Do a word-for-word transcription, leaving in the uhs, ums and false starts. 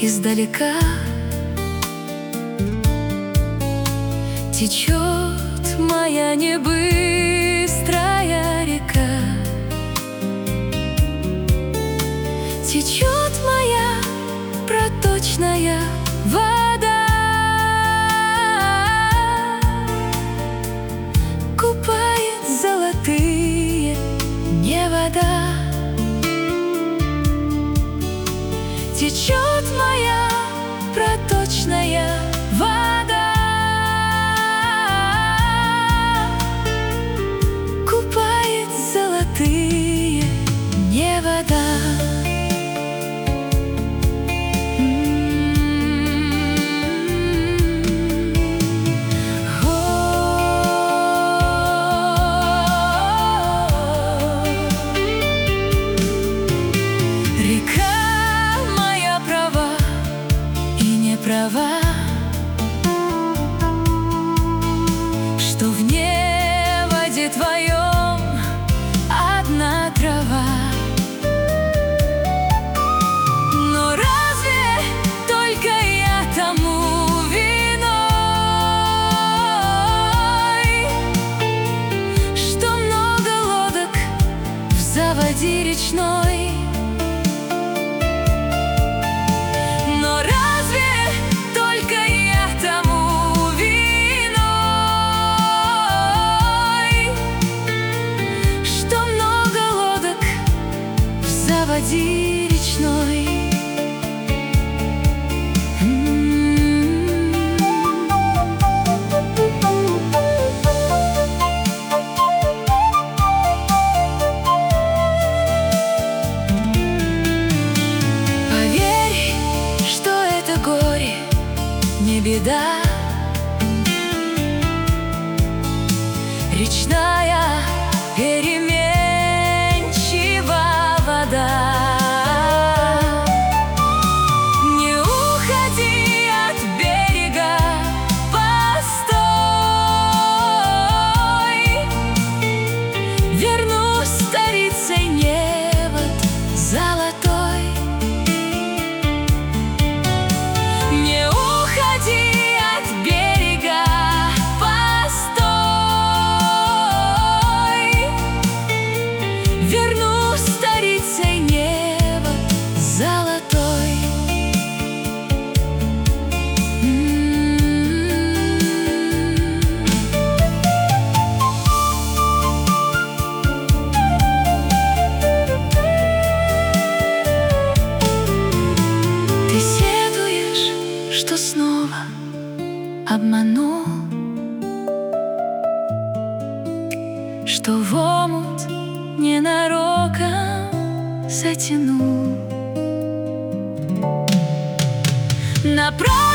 издалека. Течет моя небыстрая река, течет моя проточная вода, купает золотые невода. Течет моя проточная вода, купает золотые невода. Права, что в неводе твоем одна трава. Но разве только я тому виной, что много лодок в заводе речной? Воде речной. Поверь, что это горе не беда. Речная переменчива вода. Не уходи от берега, постой. Вернусь старицей невод золотой. Не уходи от берега, постой. Вернусь старицей невод золотой. Ты сетуешь, что снова обманул, что в омут ненароком затянул. Направо